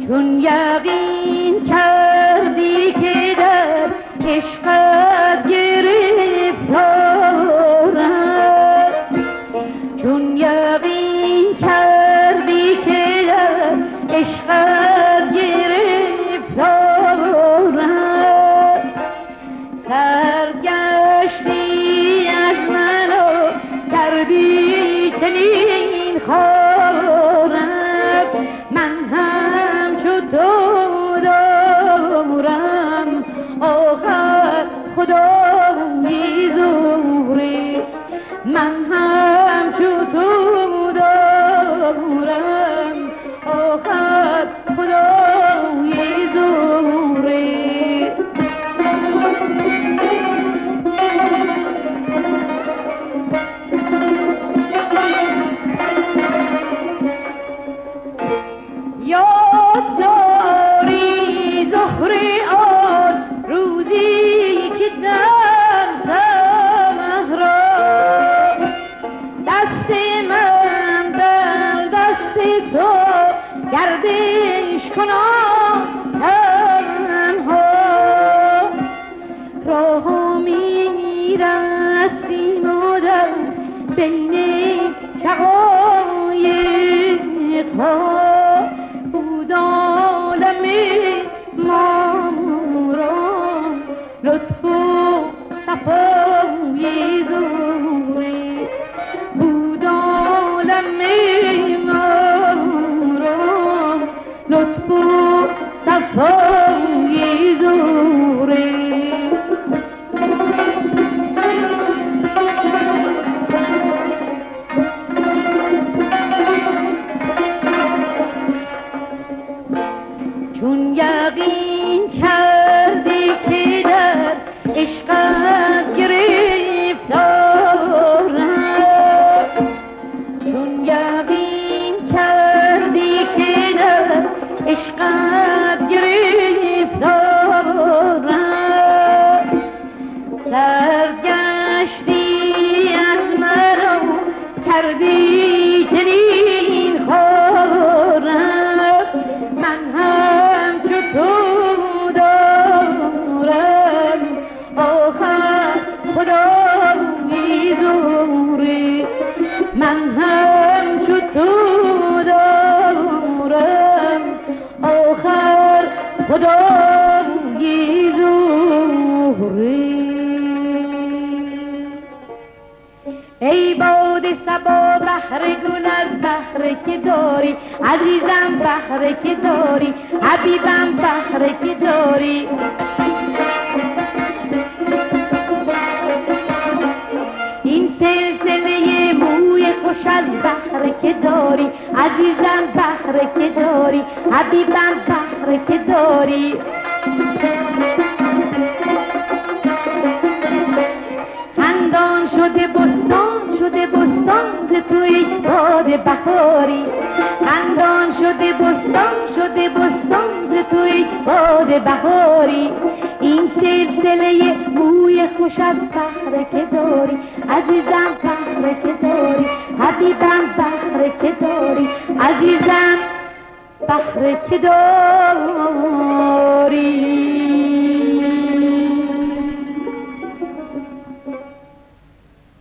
چون یقین کردی که در عشقت گرفتارم، چون یقین کردی که در عشقت گرفتارم، سرگشتی از من و کردی چنین خارم، من همچو تو دارم آخر خدایی زوری، من همچو تو دارم آخر خدایی زوری. یاد داری زهره آن روزی که در صحرا دست من در دست تو گردش کنم تنها، راه می‌رفتیم و در بین شقایق‌ها بود عالم ما را لطف و صفای زوری، بود عالم ما را لطف و صفای زوری. چون یقین کردی که در عشقت گرفتارم، چون یقین کردی که در عشقت گرفتارم، سرگشتی از مرا کردی چنین خارم، من همچو تو دارم آخر خدایی زوری، من همچو تو دارم آخر خدایی زوری. ای باد صبا بحر گل از بحر که داری، عزیزم بحر که داری، حبیبم بحر که داری، این سلسله موی خوش از بحر که داری، عزیزم بحر که داری، حبیبم بحر که داری، خندان شده بستان شده بستان ز توی باد بهاری، خندان شده بستان شده بستان ز توی باد بهاری، این سلسله موی خوش از بحر که داری، عزیزم بحر که داری، حبیبم بحر که داری، عزیزم بحر که داری.